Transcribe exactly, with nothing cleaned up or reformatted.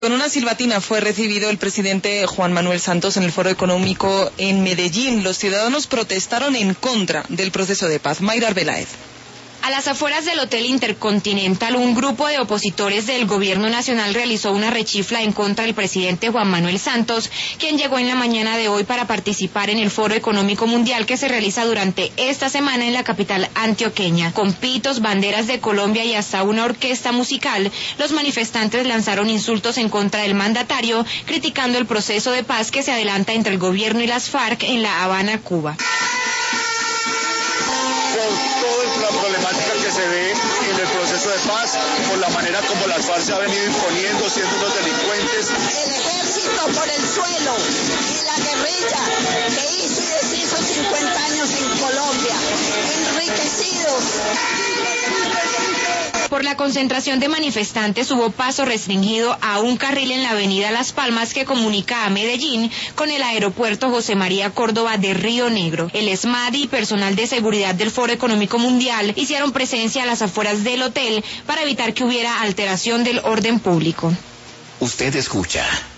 Con una silbatina fue recibido el presidente Juan Manuel Santos en el Foro Económico en Medellín. Los ciudadanos protestaron en contra del proceso de paz. Mayra Arbeláez. A las afueras del Hotel Intercontinental, un grupo de opositores del gobierno nacional realizó una rechifla en contra del presidente Juan Manuel Santos, quien llegó en la mañana de hoy para participar en el Foro Económico Mundial que se realiza durante esta semana en la capital antioqueña. Con pitos, banderas de Colombia y hasta una orquesta musical, los manifestantes lanzaron insultos en contra del mandatario, criticando el proceso de paz que se adelanta entre el gobierno y las FARC en La Habana, Cuba. La problemática que se ve en el proceso de paz, por la manera como las FARC se ha venido imponiendo, siendo unos delincuentes. El ejército por el suelo y la guerrilla que hizo y deshizo cincuenta años en Colombia, enriquecidos. Por la concentración de manifestantes hubo paso restringido a un carril en la avenida Las Palmas que comunica a Medellín con el aeropuerto José María Córdoba de Río Negro. El ESMADI y personal de seguridad del Foro Económico Mundial hicieron presencia a las afueras del hotel para evitar que hubiera alteración del orden público. Usted escucha